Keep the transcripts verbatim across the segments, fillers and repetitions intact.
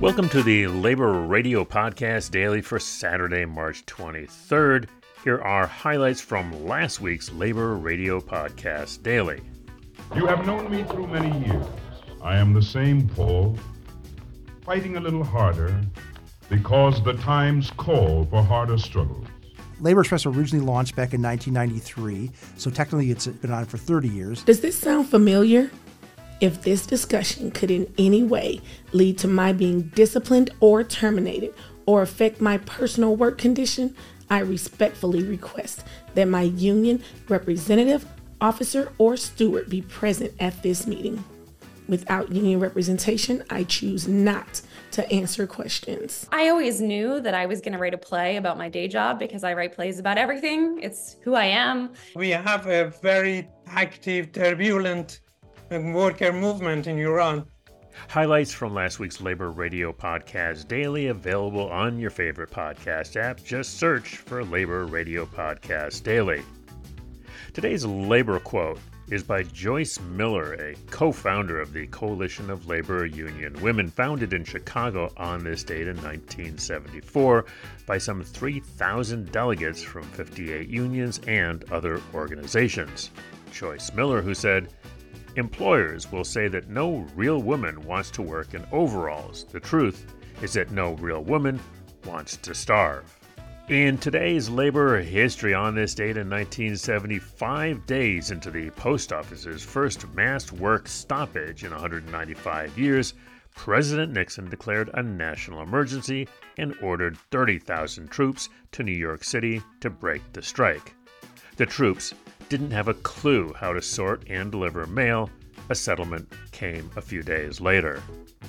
Welcome to the Labor Radio Podcast Daily for Saturday, March twenty-third. Here are highlights from last week's Labor Radio Podcast Daily. You have known me through many years. I am the same Paul, fighting a little harder because the times call for harder struggles. Labor Express originally launched back in nineteen ninety-three, so technically it's been on for thirty years. Does this sound familiar? If this discussion could in any way lead to my being disciplined or terminated or affect my personal work condition, I respectfully request that my union representative, officer, or steward be present at this meeting. Without union representation, I choose not to answer questions. I always knew that I was going to write a play about my day job because I write plays about everything. It's who I am. We have a very active, turbulent worker movement in Iran. Highlights from last week's Labor Radio Podcast Daily, available on your favorite podcast app. Just search for Labor Radio Podcast Daily. Today's labor quote is by Joyce Miller, a co-founder of the Coalition of Labor Union Women, founded in Chicago on this date in nineteen seventy-four by some three thousand delegates from fifty-eight unions and other organizations. Joyce Miller, who said, "Employers will say that no real woman wants to work in overalls. The truth is that no real woman wants to starve." In today's labor history, on this date in nineteen seventy, five days into the post office's first mass work stoppage in one hundred ninety-five years, President Nixon declared a national emergency and ordered thirty thousand troops to New York City to break the strike. The troops didn't have a clue how to sort and deliver mail. A settlement came a few days later.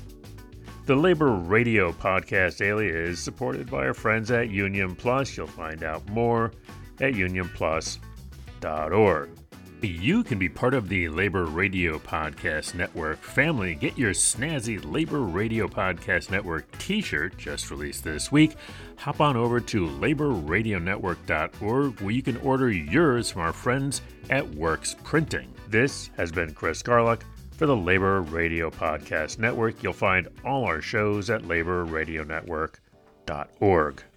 The Labor Radio Podcast Daily is supported by our friends at Union Plus. You'll find out more at union plus dot org. You can be part of the Labor Radio Podcast Network family. Get your snazzy Labor Radio Podcast Network t-shirt, just released this week. Hop on over to labor radio network dot org, where you can order yours from our friends at Works Printing. This has been Chris Garlock for the Labor Radio Podcast Network. You'll find all our shows at labor radio network dot org.